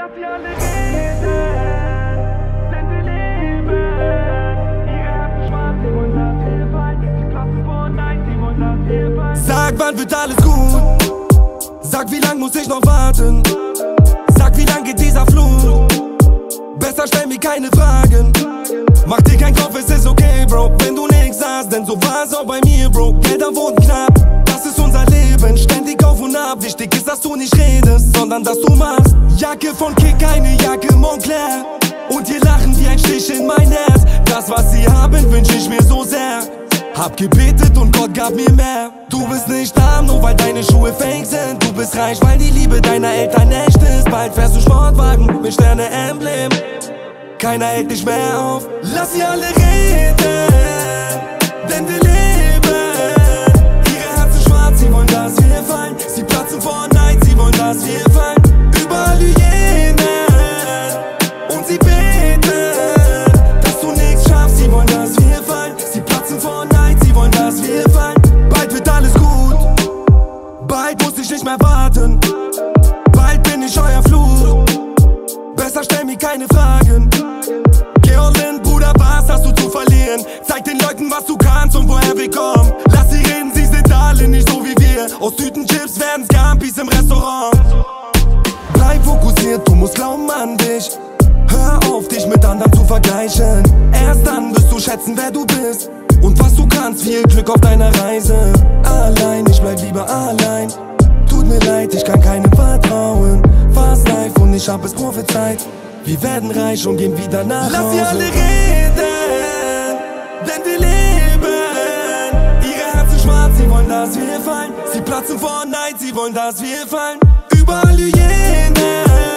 Lass sie alle reden, denn sie leben. Ihre Herzen schwarz, sie wollen, dass wir fallen. Sie platzen vor Nein, sie wollen, dass wir fallen. Sag, wann wird alles gut? Sag, wie lang muss ich noch warten? Sag, wie lang geht dieser Flug? Besser stell mir keine Fragen. Mach dir keinen Kopf, es ist okay, Bro, wenn du nix hast, denn so war's auch bei mir, Bro. Gelder wurden knapp, das ist unser Leben, ständig auf und ab. Wichtig ist, dass du nicht redest, sondern dass du machst. Jacke von Kick, eine Jacke Moncler. Und ihr lachen wie ein Stich in mein Herz. Das, was sie haben, wünsch ich mir so sehr. Hab gebetet und Gott gab mir mehr. Du bist nicht arm, nur weil deine Schuhe fake sind. Du bist reich, weil die Liebe deiner Eltern echt ist. Bald fährst du Sportwagen mit Sterne-Emblem. Keiner hält dich mehr auf. Lass sie alle reden, denn wir leben. Ihre Herzen schwarz, sie wollen, dass wir fallen. Sie platzen vor Neid, sie wollen, dass wir fallen. Überall Hyänen und sie beten, dass du nichts schaffst. Sie wollen, dass wir fallen. Sie platzen vor Neid, sie wollen, dass wir fallen. Bald wird alles gut, bald muss ich nicht mehr warten. Bald bin ich euer Fluch, besser stell mir keine Fragen. Geh all in, Bruder, was hast du zu verlieren? Zeig den Leuten, was du kannst und woher wir kommen. Lass sie reden, sie sind alle nicht so wie wir. Aus Tütenchips werden Scampis im Restaurant. Bleib fokussiert, du musst glauben an dich. Hör auf, dich mit anderen zu vergleichen. Erst dann wirst du schätzen, wer du bist und was du kannst. Viel Glück auf deiner Reise. Allein, ich bleib lieber allein. Tut mir leid, ich kann keinem vertrauen. Fast live und ich hab es prophezeit. Wir werden reich und gehen wieder nach Hause. Lass sie alle reden, denn wir leben. Ihre Herzen schwarz, sie wollen, dass wir fallen. Sie platzen vor Neid, sie wollen, dass wir fallen. Überall Hyänen